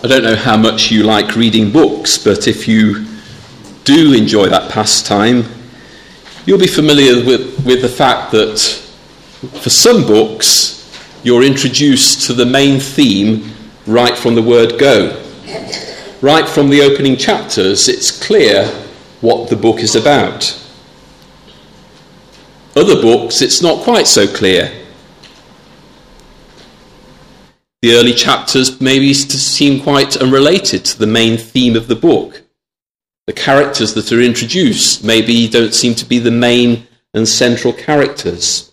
I don't know how much you like reading books, but if you do enjoy that pastime, you'll be familiar with the fact that for some books, you're introduced to the main theme right from the word go. Right from the opening chapters, it's clear what the book is about. Other books, it's not quite so clear. The early chapters maybe seem quite unrelated to the main theme of the book. The characters that are introduced maybe don't seem to be the main and central characters.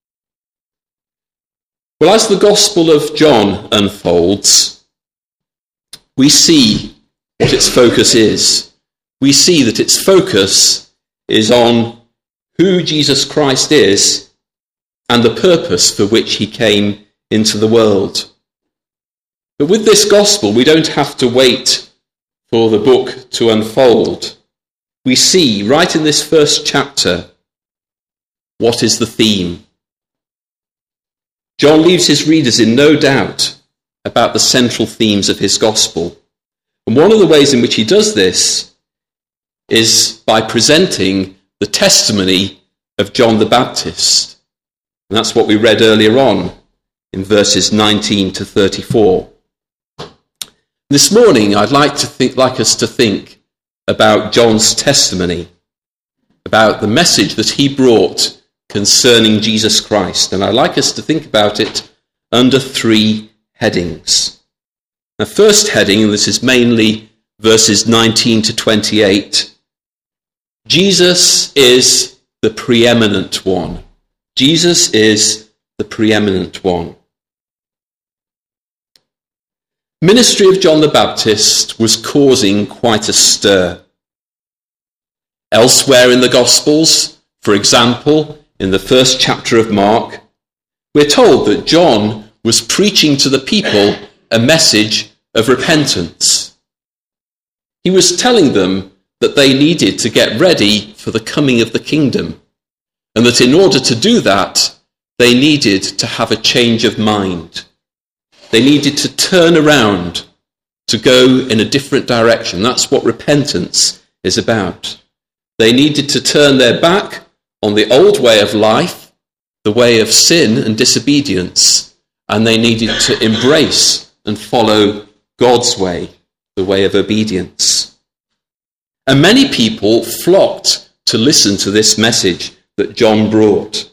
Well, as the Gospel of John unfolds, we see what its focus is. We see that its focus is on who Jesus Christ is and the purpose for which he came into the world. But with this gospel, we don't have to wait for the book to unfold. We see right in this first chapter what is the theme. John leaves his readers in no doubt about the central themes of his gospel. And one of the ways in which he does this is by presenting the testimony of John the Baptist. And that's what we read earlier on in verses 19 to 34. This morning, I'd like us to think about John's testimony, about the message that he brought concerning Jesus Christ. And I'd like us to think about it under three headings. The first heading, and this is mainly verses 19 to 28, Jesus is the preeminent one. Jesus is the preeminent one. Ministry of John the Baptist was causing quite a stir. Elsewhere in the Gospels, for example, in the first chapter of Mark, we're told that John was preaching to the people a message of repentance. He was telling them that they needed to get ready for the coming of the kingdom, and that in order to do that, they needed to have a change of mind. They needed to turn around, to go in a different direction. That's what repentance is about. They needed to turn their back on the old way of life, the way of sin and disobedience, and they needed to embrace and follow God's way, the way of obedience. And many people flocked to listen to this message that John brought.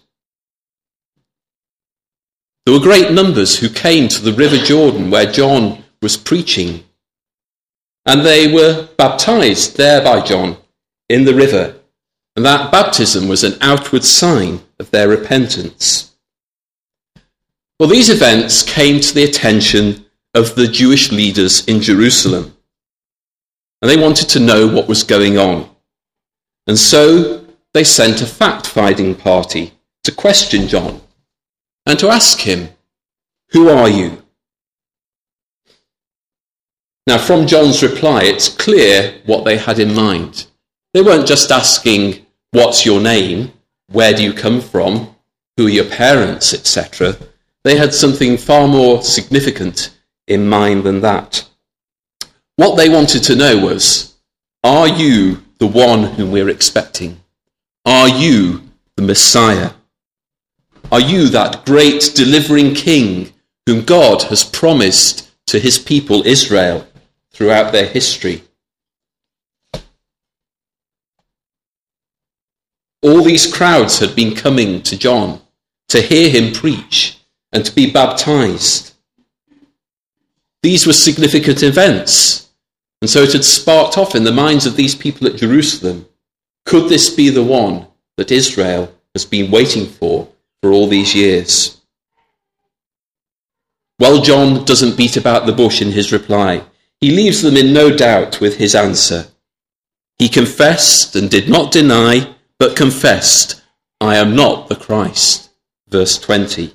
There were great numbers who came to the River Jordan where John was preaching, and they were baptized there by John in the river, and that baptism was an outward sign of their repentance. Well, these events came to the attention of the Jewish leaders in Jerusalem, and they wanted to know what was going on. And so they sent a fact-finding party to question John and to ask him, "Who are you?" Now, from John's reply, it's clear what they had in mind. They weren't just asking, "What's your name? Where do you come from? Who are your parents?" etc. They had something far more significant in mind than that. What they wanted to know was, are you the one whom we're expecting? Are you the Messiah? Are you that great delivering king whom God has promised to his people Israel throughout their history? All these crowds had been coming to John to hear him preach and to be baptized. These were significant events, and so it had sparked off in the minds of these people at Jerusalem. Could this be the one that Israel has been waiting for all these years? Well, John doesn't beat about the bush in his reply. He leaves them in no doubt with his answer. He confessed and did not deny, but confessed, "I am not the Christ." Verse 20.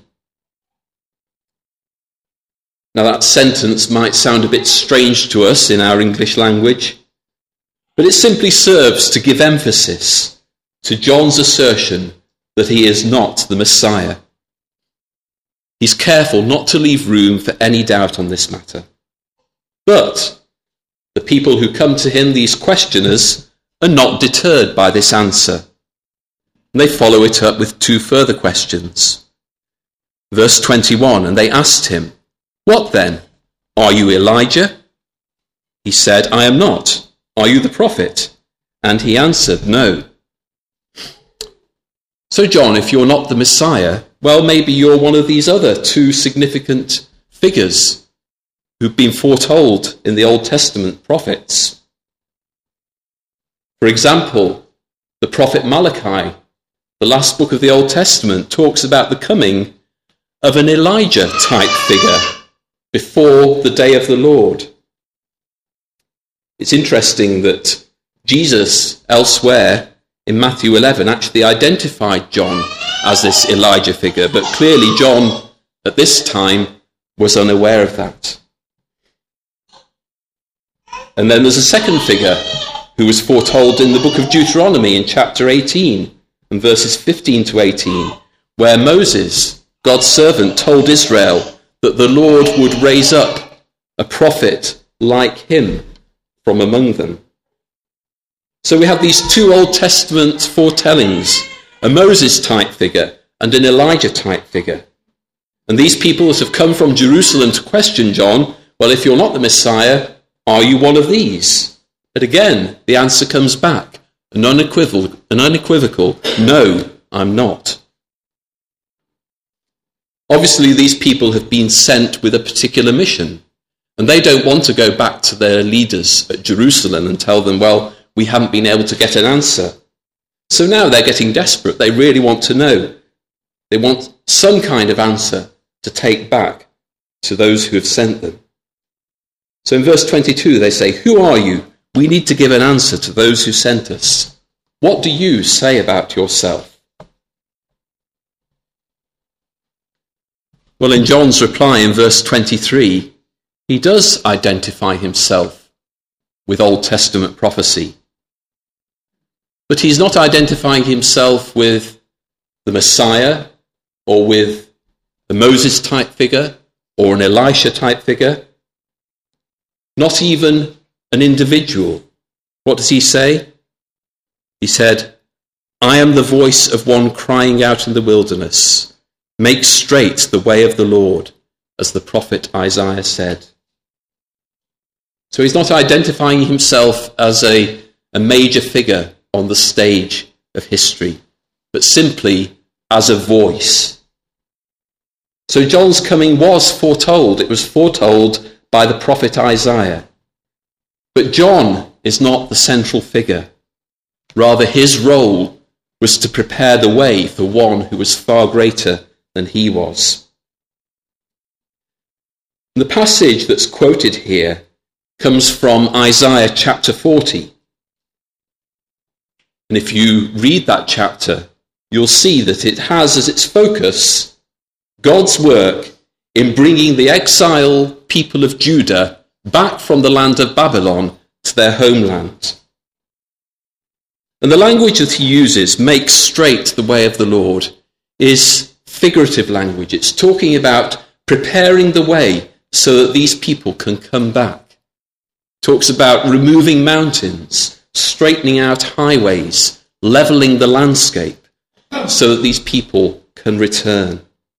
Now that sentence might sound a bit strange to us in our English language, but it simply serves to give emphasis to John's assertion that he is not the Messiah. He's careful not to leave room for any doubt on this matter. But the people who come to him, these questioners, are not deterred by this answer. And they follow it up with two further questions. Verse 21, and they asked him, "What then? Are you Elijah?" He said, "I am not. Are you the prophet?" And he answered, "No." So John, if you're not the Messiah, well, maybe you're one of these other two significant figures who've been foretold in the Old Testament prophets. For example, the prophet Malachi, the last book of the Old Testament, talks about the coming of an Elijah-type figure before the day of the Lord. It's interesting that Jesus, elsewhere in Matthew 11, actually identified John as this Elijah figure, but clearly John, at this time, was unaware of that. And then there's a second figure who was foretold in the book of Deuteronomy in chapter 18 and verses 15 to 18, where Moses, God's servant, told Israel that the Lord would raise up a prophet like him from among them. So we have these two Old Testament foretellings, a Moses-type figure and an Elijah-type figure. And these people that have come from Jerusalem to question John, well, if you're not the Messiah, are you one of these? But again, the answer comes back, an unequivocal, no, I'm not. Obviously, these people have been sent with a particular mission, and they don't want to go back to their leaders at Jerusalem and tell them, well, we haven't been able to get an answer. So now they're getting desperate. They really want to know. They want some kind of answer to take back to those who have sent them. So in verse 22, they say, "Who are you? We need to give an answer to those who sent us. What do you say about yourself?" Well, in John's reply in verse 23, he does identify himself with Old Testament prophecy. But he's not identifying himself with the Messiah or with a Moses-type figure or an Elisha-type figure. Not even an individual. What does he say? He said, "I am the voice of one crying out in the wilderness, make straight the way of the Lord," as the prophet Isaiah said. So he's not identifying himself as a major figure on the stage of history, but simply as a voice. So John's coming was foretold. It was foretold by the prophet Isaiah. But John is not the central figure. Rather, his role was to prepare the way for one who was far greater than he was. The passage that's quoted here comes from Isaiah chapter 40. And if you read that chapter, you'll see that it has as its focus God's work in bringing the exiled people of Judah back from the land of Babylon to their homeland. And the language that he uses, "make straight the way of the Lord," is figurative language. It's talking about preparing the way so that these people can come back. It talks about removing mountains, straightening out highways, leveling the landscape so that these people can return.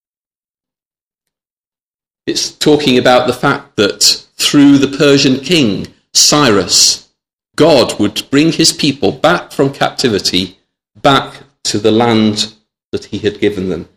It's talking about the fact that through the Persian king, Cyrus, God would bring his people back from captivity, back to the land that he had given them.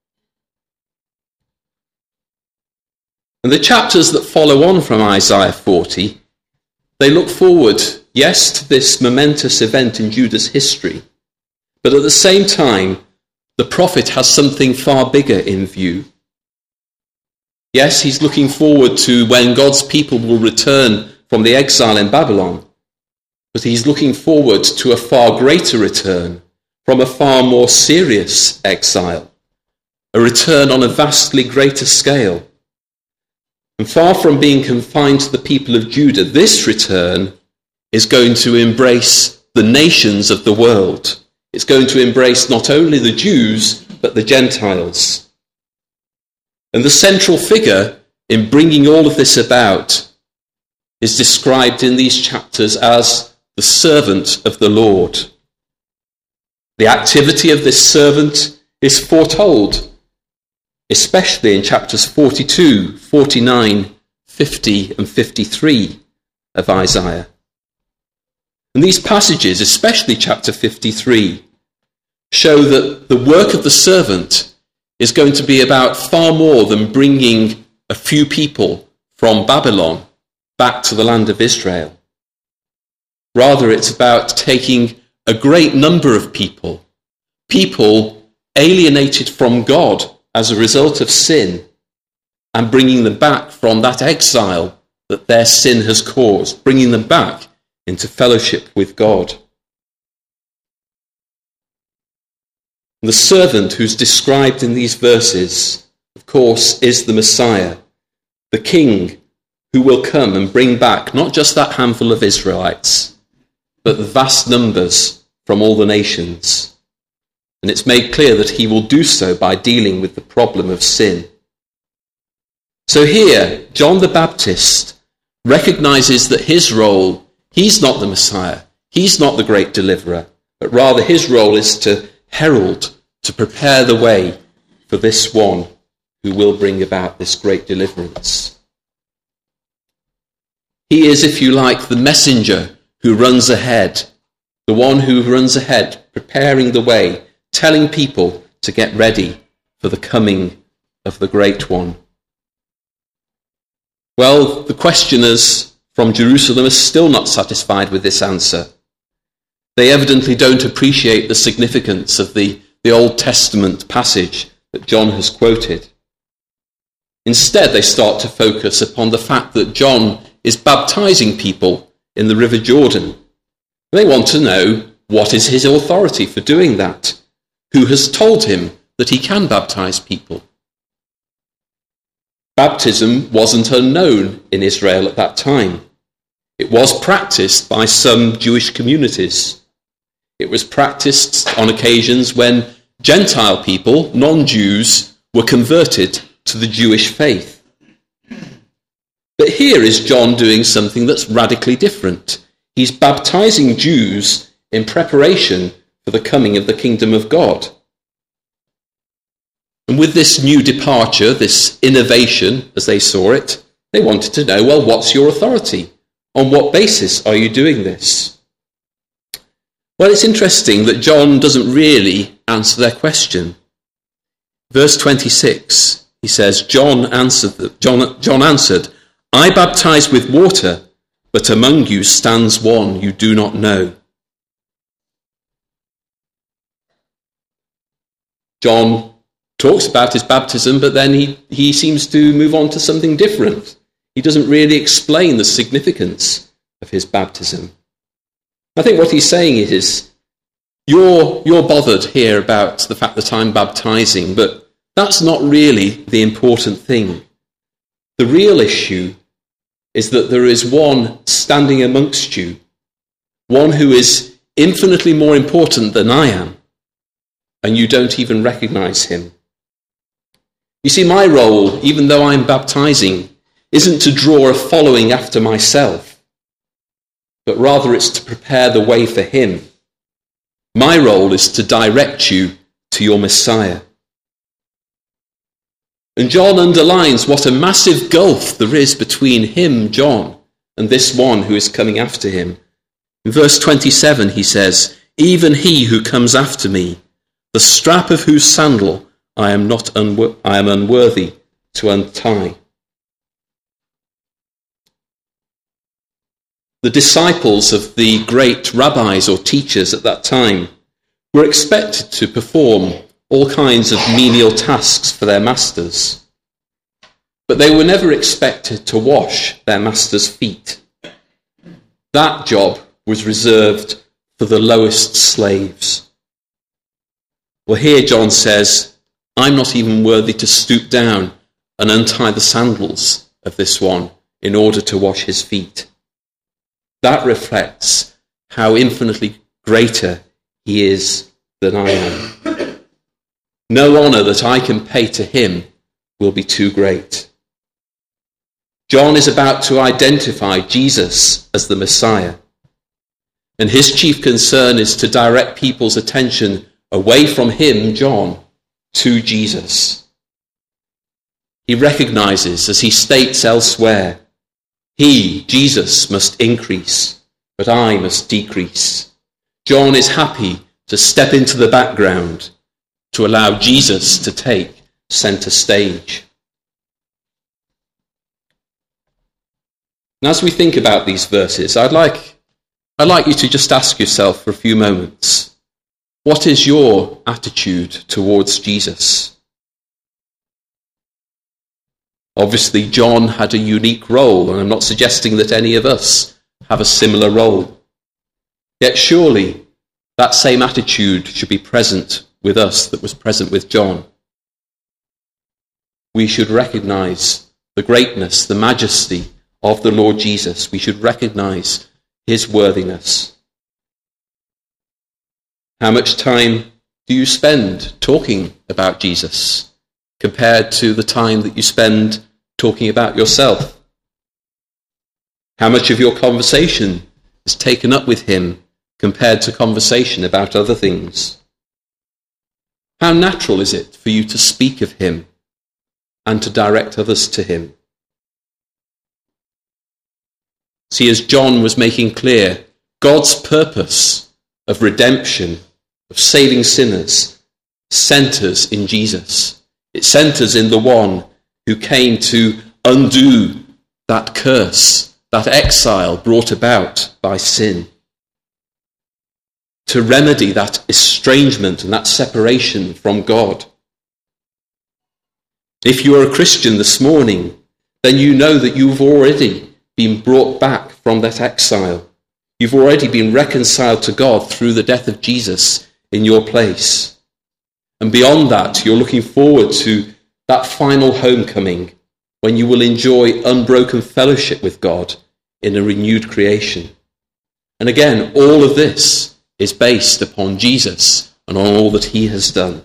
And the chapters that follow on from Isaiah 40, they look forward, yes, to this momentous event in Judah's history, but at the same time, the prophet has something far bigger in view. Yes, he's looking forward to when God's people will return from the exile in Babylon, but he's looking forward to a far greater return from a far more serious exile, a return on a vastly greater scale. And far from being confined to the people of Judah, this return is going to embrace the nations of the world. It's going to embrace not only the Jews, but the Gentiles. And the central figure in bringing all of this about is described in these chapters as the servant of the Lord. The activity of this servant is foretold, especially in chapters 42, 49, 50 and 53 of Isaiah. And these passages, especially chapter 53, show that the work of the servant is going to be about far more than bringing a few people from Babylon back to the land of Israel. Rather, it's about taking a great number of people alienated from God as a result of sin, and bringing them back from that exile that their sin has caused, bringing them back into fellowship with God. The servant who's described in these verses, of course, is the Messiah, the King who will come and bring back not just that handful of Israelites, but the vast numbers from all the nations. And it's made clear that he will do so by dealing with the problem of sin. So here, John the Baptist recognizes that his role, he's not the Messiah, he's not the great deliverer, but rather his role is to herald, to prepare the way for this one who will bring about this great deliverance. He is, if you like, the messenger who runs ahead, the one who runs ahead, preparing the way, telling people to get ready for the coming of the great one. Well, the questioners from Jerusalem are still not satisfied with this answer. They evidently don't appreciate the significance of the Old Testament passage that John has quoted. Instead, they start to focus upon the fact that John is baptizing people in the River Jordan. They want to know, what is his authority for doing that? Who has told him that he can baptize people? Baptism wasn't unknown in Israel at that time. It was practiced by some Jewish communities. It was practiced on occasions when Gentile people, non-Jews, were converted to the Jewish faith. But here is John doing something that's radically different. He's baptizing Jews in preparation for the coming of the kingdom of God. And with this new departure, this innovation, as they saw it, they wanted to know, well, what's your authority? On what basis are you doing this? Well, it's interesting that John doesn't really answer their question. Verse 26, he says, John answered, I baptize with water, but among you stands one you do not know. John talks about his baptism, but then he seems to move on to something different. He doesn't really explain the significance of his baptism. I think what he's saying is, you're bothered here about the fact that I'm baptizing, but that's not really the important thing. The real issue is that there is one standing amongst you, one who is infinitely more important than I am, and you don't even recognize him. You see, my role, even though I'm baptizing, isn't to draw a following after myself, but rather it's to prepare the way for him. My role is to direct you to your Messiah. And John underlines what a massive gulf there is between him, John, and this one who is coming after him. In verse 27 he says, even he who comes after me, the strap of whose sandal I am unworthy to untie. The disciples of the great rabbis or teachers at that time were expected to perform all kinds of menial tasks for their masters, but they were never expected to wash their master's feet. That job was reserved for the lowest slaves. Well, here John says, I'm not even worthy to stoop down and untie the sandals of this one in order to wash his feet. That reflects how infinitely greater he is than I am. No honour that I can pay to him will be too great. John is about to identify Jesus as the Messiah. And his chief concern is to direct people's attention away from him, John, to Jesus. He recognizes, as he states elsewhere, he, Jesus, must increase, but I must decrease. John is happy to step into the background to allow Jesus to take center stage. And as we think about these verses, I'd like you to just ask yourself for a few moments, what is your attitude towards Jesus? Obviously, John had a unique role, and I'm not suggesting that any of us have a similar role. Yet surely that same attitude should be present with us that was present with John. We should recognize the greatness, the majesty of the Lord Jesus. We should recognize his worthiness. How much time do you spend talking about Jesus compared to the time that you spend talking about yourself? How much of your conversation is taken up with him compared to conversation about other things? How natural is it for you to speak of him and to direct others to him? See, as John was making clear, God's purpose of redemption, of saving sinners, centers in Jesus. It centers in the one who came to undo that curse, that exile brought about by sin, to remedy that estrangement and that separation from God. If you are a Christian this morning, then you know that you've already been brought back from that exile. You've already been reconciled to God through the death of Jesus in your place. And beyond that, you're looking forward to that final homecoming when you will enjoy unbroken fellowship with God in a renewed creation. And again, all of this is based upon Jesus and on all that he has done.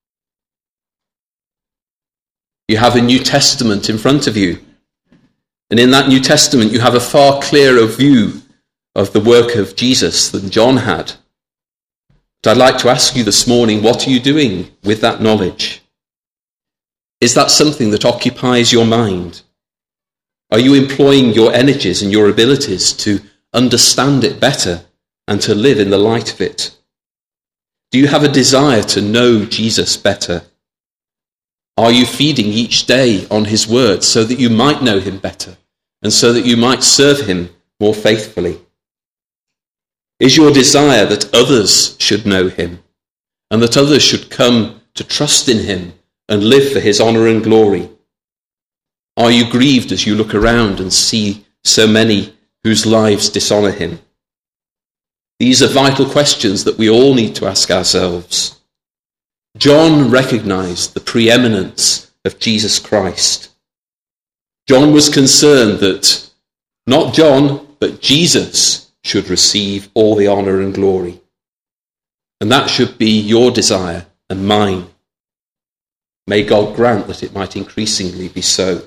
You have a New Testament in front of you. And in that New Testament, you have a far clearer view of the work of Jesus than John had. But I'd like to ask you this morning, what are you doing with that knowledge? Is that something that occupies your mind? Are you employing your energies and your abilities to understand it better and to live in the light of it? Do you have a desire to know Jesus better? Are you feeding each day on his word so that you might know him better and so that you might serve him more faithfully? Is your desire that others should know him and that others should come to trust in him and live for his honor and glory? Are you grieved as you look around and see so many whose lives dishonor him? These are vital questions that we all need to ask ourselves. John recognized the preeminence of Jesus Christ. John was concerned that not John, but Jesus should receive all the honor and glory. And that should be your desire and mine. May God grant that it might increasingly be so.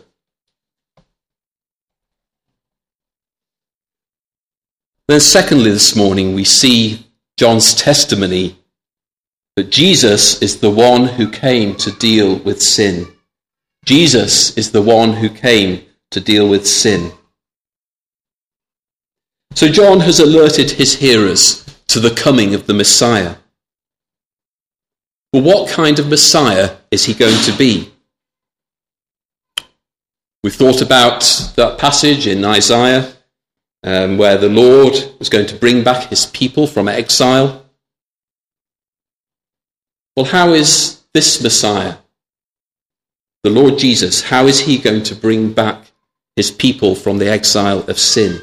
Then secondly, this morning we see John's testimony that Jesus is the one who came to deal with sin. Jesus is the one who came to deal with sin. So John has alerted his hearers to the coming of the Messiah. Well, what kind of Messiah is he going to be? We've thought about that passage in Isaiah where the Lord was going to bring back his people from exile. Well, how is this Messiah, the Lord Jesus, how is he going to bring back his people from the exile of sin?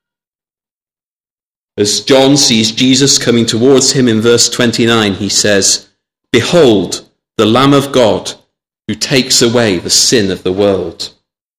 As John sees Jesus coming towards him in verse 29, he says, "Behold, the Lamb of God who takes away the sin of the world."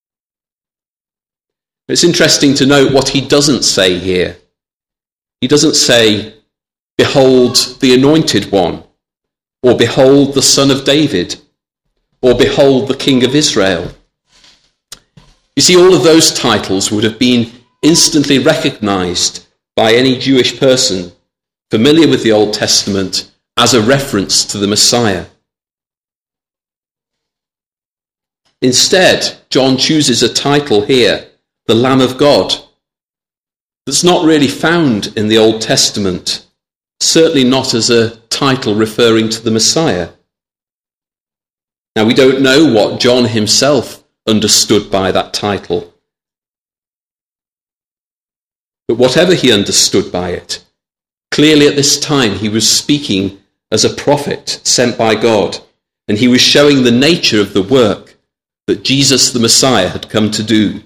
It's interesting to note what he doesn't say here. He doesn't say, "Behold, the Anointed One," or "Behold, the Son of David," or "Behold, the King of Israel." You see, all of those titles would have been instantly recognized by any Jewish person familiar with the Old Testament as a reference to the Messiah. Instead, John chooses a title here, the Lamb of God, that's not really found in the Old Testament, certainly not as a title referring to the Messiah. Now, we don't know what John himself understood by that title. But whatever he understood by it, clearly at this time he was speaking as a prophet sent by God, and he was showing the nature of the work that Jesus the Messiah had come to do.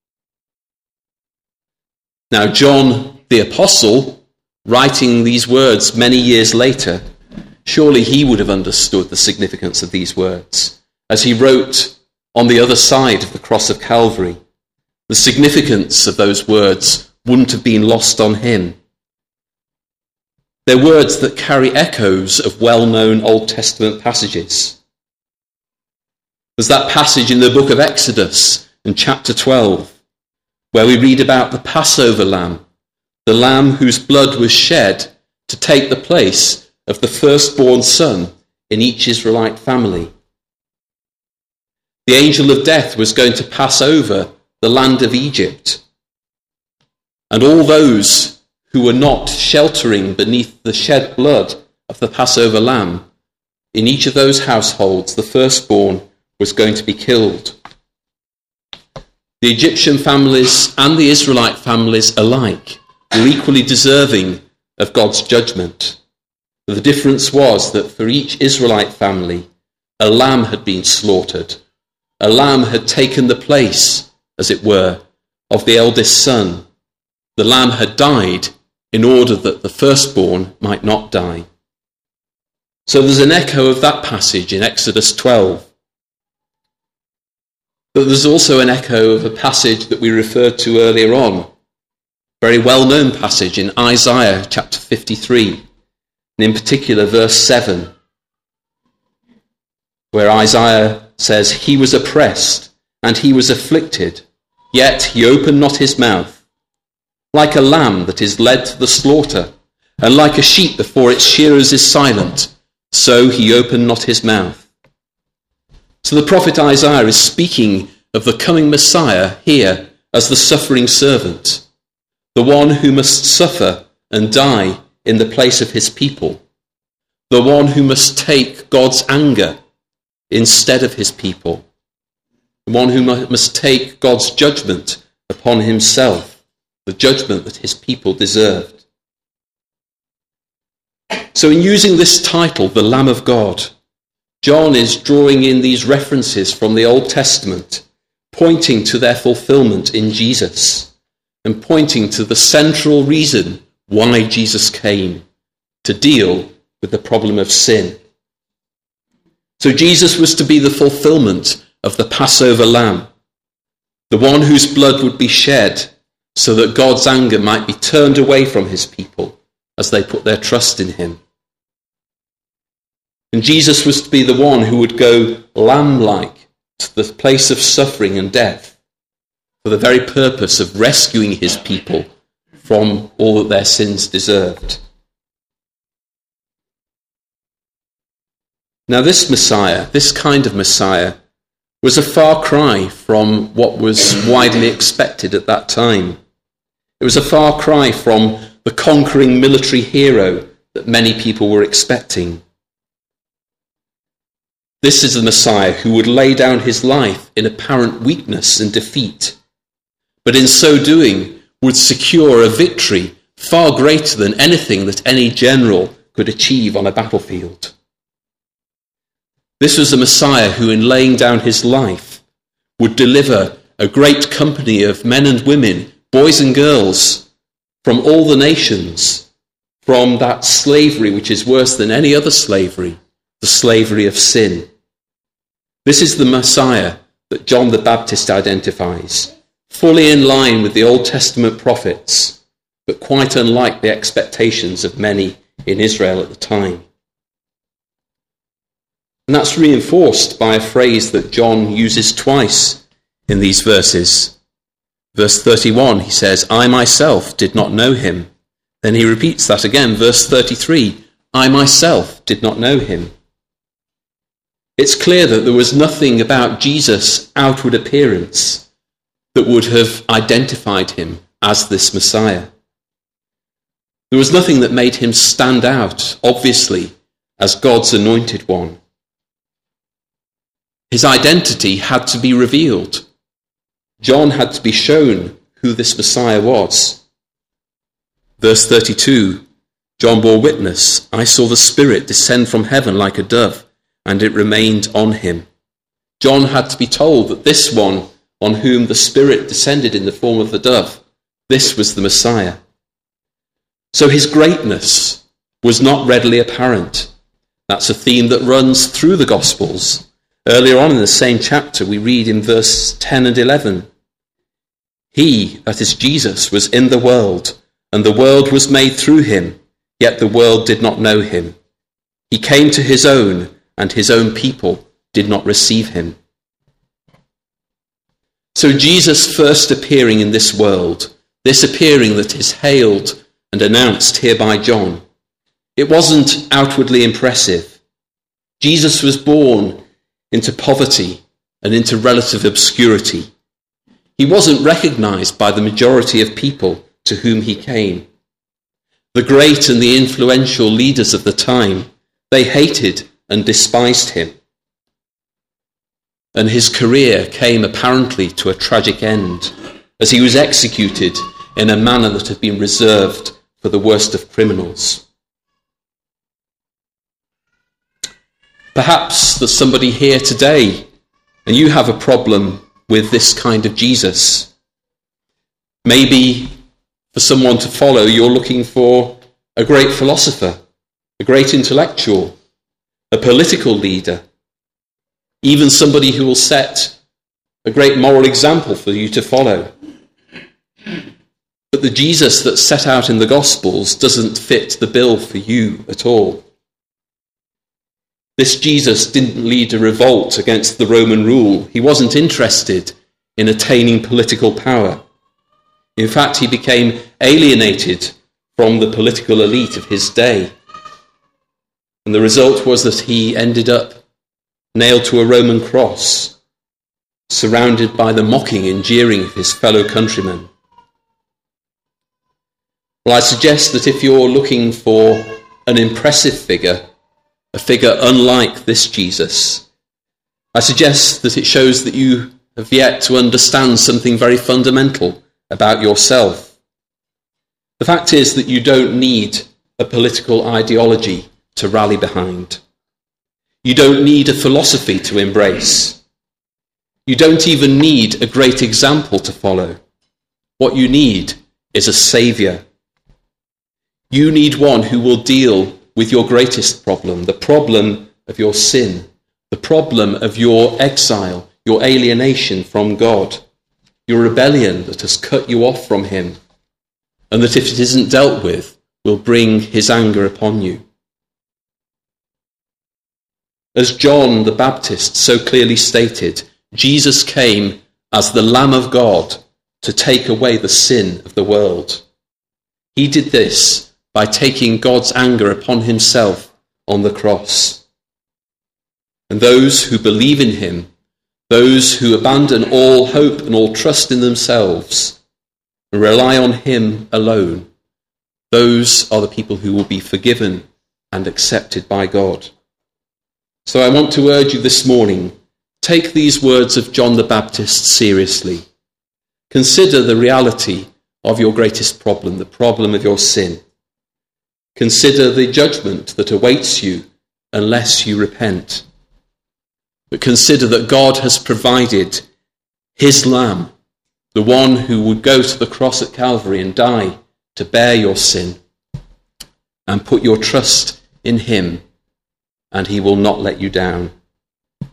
Now, John the Apostle, writing these words many years later, surely he would have understood the significance of these words. As he wrote on the other side of the cross of Calvary, the significance of those words wouldn't have been lost on him. They're words that carry echoes of well-known Old Testament passages. There's that passage in the book of Exodus in chapter 12, where we read about the Passover lamb, the lamb whose blood was shed to take the place of the firstborn son in each Israelite family. The angel of death was going to pass over the land of Egypt, and all those who were not sheltering beneath the shed blood of the Passover lamb, in each of those households, the firstborn was going to be killed. The Egyptian families and the Israelite families alike were equally deserving of God's judgment. But the difference was that for each Israelite family, a lamb had been slaughtered. A lamb had taken the place, as it were, of the eldest son. The lamb had died in order that the firstborn might not die. So there's an echo of that passage in Exodus 12. But there's also an echo of a passage that we referred to earlier on, very well-known passage in Isaiah chapter 53, and in particular verse 7, where Isaiah says, "He was oppressed and he was afflicted, yet he opened not his mouth. Like a lamb that is led to the slaughter, and like a sheep before its shearers is silent, so he opened not his mouth." So the prophet Isaiah is speaking of the coming Messiah here as the suffering servant, the one who must suffer and die in the place of his people, the one who must take God's anger instead of his people, the one who must take God's judgment upon himself, the judgment that his people deserved. So in using this title, the Lamb of God, John is drawing in these references from the Old Testament, pointing to their fulfillment in Jesus, and pointing to the central reason why Jesus came, to deal with the problem of sin. So Jesus was to be the fulfillment of the Passover lamb, the one whose blood would be shed so that God's anger might be turned away from his people as they put their trust in him. And Jesus was to be the one who would go lamb-like to the place of suffering and death for the very purpose of rescuing his people from all that their sins deserved. Now this Messiah, this kind of Messiah, was a far cry from what was widely expected at that time. It was a far cry from the conquering military hero that many people were expecting. This is the Messiah who would lay down his life in apparent weakness and defeat, but in so doing would secure a victory far greater than anything that any general could achieve on a battlefield. This was a Messiah who, in laying down his life, would deliver a great company of men and women, boys and girls, from all the nations, from that slavery which is worse than any other slavery, the slavery of sin. This is the Messiah that John the Baptist identifies, fully in line with the Old Testament prophets, but quite unlike the expectations of many in Israel at the time. And that's reinforced by a phrase that John uses twice in these verses. Verse 31, he says, I myself did not know him. Then he repeats that again. Verse 33, I myself did not know him. It's clear that there was nothing about Jesus' outward appearance that would have identified him as this Messiah. There was nothing that made him stand out, obviously, as God's anointed one. His identity had to be revealed. John had to be shown who this Messiah was. Verse 32, John bore witness, I saw the Spirit descend from heaven like a dove, and it remained on him. John had to be told that this one on whom the Spirit descended in the form of the dove, this was the Messiah. So his greatness was not readily apparent. That's a theme that runs through the Gospels. Earlier on in the same chapter, we read in verse 10 and 11, He, that is Jesus, was in the world, and the world was made through him, yet the world did not know him. He came to his own, and his own people did not receive him. So Jesus first appearing in this world, this appearing that is hailed and announced here by John, it wasn't outwardly impressive. Jesus was born into poverty and into relative obscurity. He wasn't recognized by the majority of people to whom he came. The great and the influential leaders of the time, they hated and despised him. And his career came apparently to a tragic end as he was executed in a manner that had been reserved for the worst of criminals. Perhaps there's somebody here today and you have a problem with this kind of Jesus. Maybe for someone to follow, you're looking for a great philosopher, a great intellectual, a political leader, even somebody who will set a great moral example for you to follow. But the Jesus that's set out in the Gospels doesn't fit the bill for you at all. This Jesus didn't lead a revolt against the Roman rule. He wasn't interested in attaining political power. In fact, he became alienated from the political elite of his day. And the result was that he ended up nailed to a Roman cross, surrounded by the mocking and jeering of his fellow countrymen. Well, I suggest that if you're looking for an impressive figure, a figure unlike this Jesus, I suggest that it shows that you have yet to understand something very fundamental about yourself. The fact is that you don't need a political ideology to rally behind. You don't need a philosophy to embrace. You don't even need a great example to follow. What you need is a saviour. You need one who will deal with your greatest problem, the problem of your sin, the problem of your exile, your alienation from God, your rebellion that has cut you off from him, and that if it isn't dealt with, will bring his anger upon you. As John the Baptist so clearly stated, Jesus came as the Lamb of God to take away the sin of the world. He did this by taking God's anger upon himself on the cross. And those who believe in him, those who abandon all hope and all trust in themselves and rely on him alone, those are the people who will be forgiven and accepted by God. So I want to urge you this morning, take these words of John the Baptist seriously. Consider the reality of your greatest problem, the problem of your sin. Consider the judgment that awaits you unless you repent. But consider that God has provided his Lamb, the one who would go to the cross at Calvary and die to bear your sin, and put your trust in him, and he will not let you down. And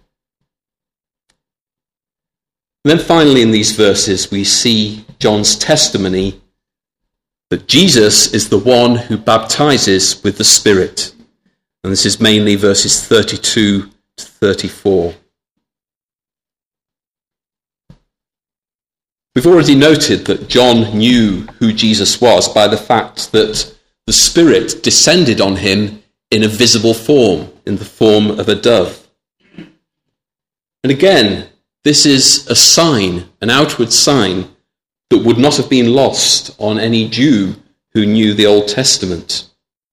then finally in these verses we see John's testimony that Jesus is the one who baptizes with the Spirit. And this is mainly verses 32 to 34. We've already noted that John knew who Jesus was by the fact that the Spirit descended on him in a visible form, in the form of a dove. And again, this is a sign, an outward sign, that would not have been lost on any Jew who knew the Old Testament.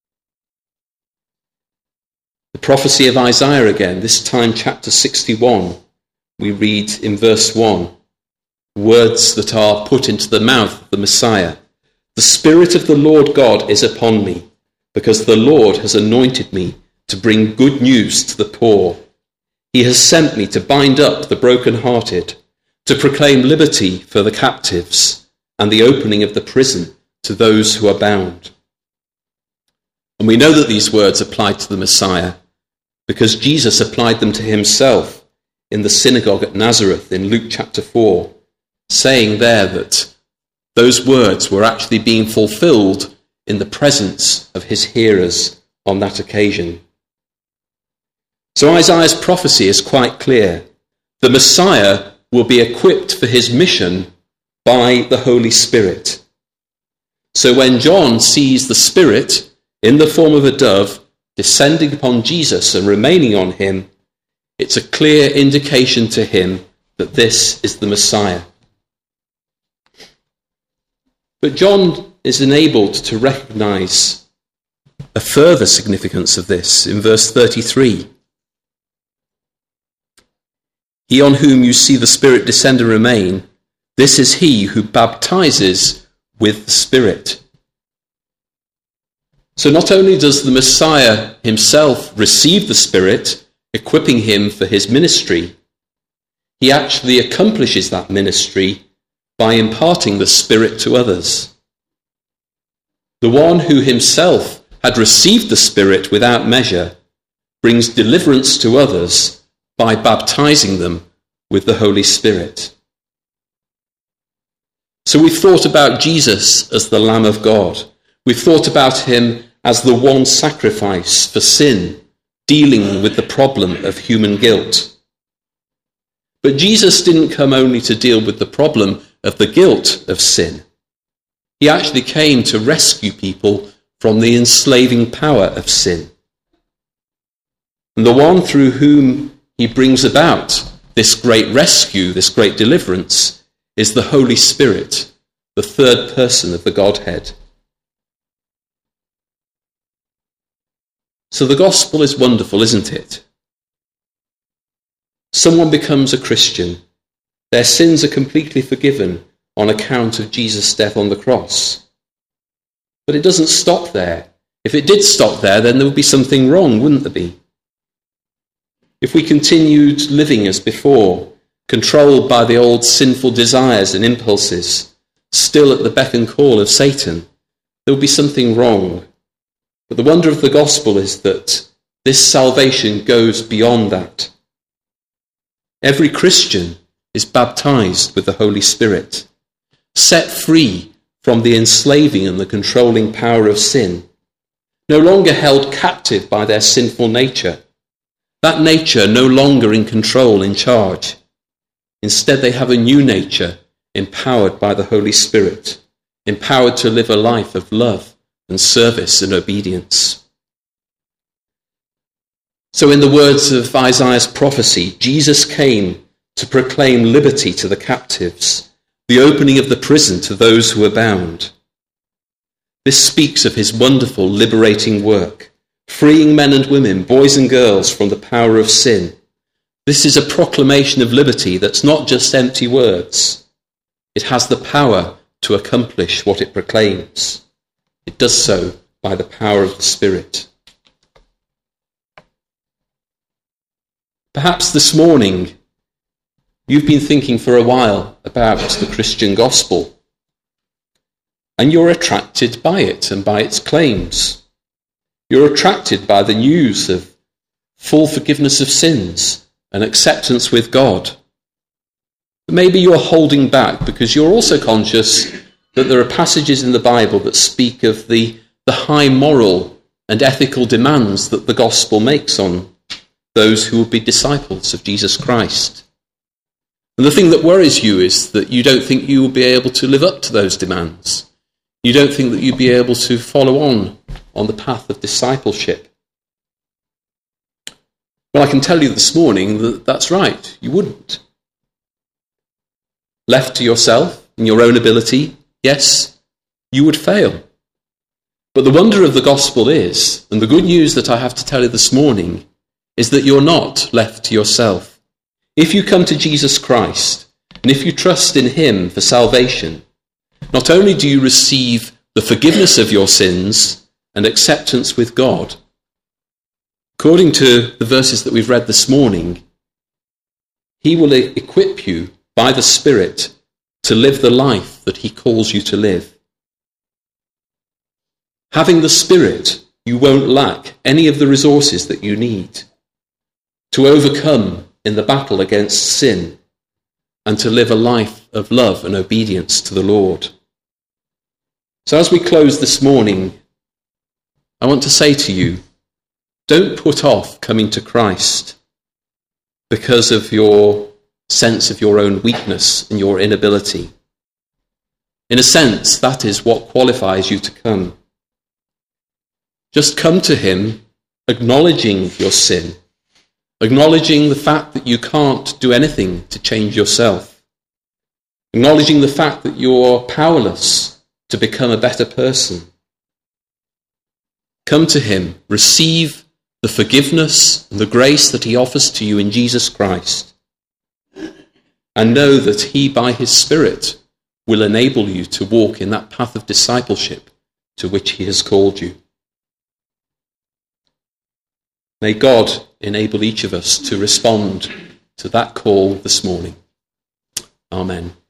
The prophecy of Isaiah again, this time chapter 61, we read in verse 1, words that are put into the mouth of the Messiah. The Spirit of the Lord God is upon me, because the Lord has anointed me to bring good news to the poor. He has sent me to bind up the brokenhearted, to proclaim liberty for the captives, and the opening of the prison to those who are bound. And we know that these words applied to the Messiah because Jesus applied them to himself in the synagogue at Nazareth in Luke chapter 4, saying there that those words were actually being fulfilled in the presence of his hearers on that occasion. So Isaiah's prophecy is quite clear. The Messiah will be equipped for his mission by the Holy Spirit. So when John sees the Spirit in the form of a dove descending upon Jesus and remaining on him, it's a clear indication to him that this is the Messiah. But John is enabled to recognize a further significance of this in verse 33. He on whom you see the Spirit descend and remain, this is he who baptizes with the Spirit. So not only does the Messiah himself receive the Spirit, equipping him for his ministry, he actually accomplishes that ministry by imparting the Spirit to others. The one who himself had received the Spirit without measure brings deliverance to others by baptizing them with the Holy Spirit. So we've thought about Jesus as the Lamb of God. We've thought about him as the one sacrifice for sin, dealing with the problem of human guilt. But Jesus didn't come only to deal with the problem of the guilt of sin. He actually came to rescue people from the enslaving power of sin. And the one through whom he brings about this great rescue, this great deliverance, is the Holy Spirit, the third person of the Godhead. So the gospel is wonderful, isn't it? Someone becomes a Christian. Their sins are completely forgiven on account of Jesus' death on the cross. But it doesn't stop there. If it did stop there, then there would be something wrong, wouldn't there be? If we continued living as before, controlled by the old sinful desires and impulses, still at the beck and call of Satan, there would be something wrong. But the wonder of the gospel is that this salvation goes beyond that. Every Christian is baptized with the Holy Spirit, set free from the enslaving and the controlling power of sin, no longer held captive by their sinful nature. That nature no longer in control, in charge. Instead, they have a new nature empowered by the Holy Spirit, empowered to live a life of love and service and obedience. So in the words of Isaiah's prophecy, Jesus came to proclaim liberty to the captives, the opening of the prison to those who are bound. This speaks of his wonderful liberating work, freeing men and women, boys and girls from the power of sin. This is a proclamation of liberty that's not just empty words. It has the power to accomplish what it proclaims. It does so by the power of the Spirit. Perhaps this morning you've been thinking for a while about the Christian gospel, and you're attracted by it and by its claims. You're attracted by the news of full forgiveness of sins and acceptance with God. But maybe you're holding back because you're also conscious that there are passages in the Bible that speak of the high moral and ethical demands that the gospel makes on those who will be disciples of Jesus Christ. And the thing that worries you is that you don't think you will be able to live up to those demands. You don't think that you'll be able to follow on the path of discipleship. Well, I can tell you this morning that that's right, you wouldn't. Left to yourself and your own ability, yes, you would fail. But the wonder of the gospel is, and the good news that I have to tell you this morning, is that you're not left to yourself. If you come to Jesus Christ, and if you trust in him for salvation, not only do you receive the forgiveness of your sins and acceptance with God, according to the verses that we've read this morning, he will equip you by the Spirit to live the life that he calls you to live. Having the Spirit, you won't lack any of the resources that you need to overcome in the battle against sin and to live a life of love and obedience to the Lord. So as we close this morning, I want to say to you, don't put off coming to Christ because of your sense of your own weakness and your inability. In a sense, that is what qualifies you to come. Just come to him acknowledging your sin, acknowledging the fact that you can't do anything to change yourself, acknowledging the fact that you're powerless to become a better person. Come to him, receive the forgiveness and the grace that he offers to you in Jesus Christ, and know that he, by his Spirit, will enable you to walk in that path of discipleship to which he has called you. May God enable each of us to respond to that call this morning. Amen.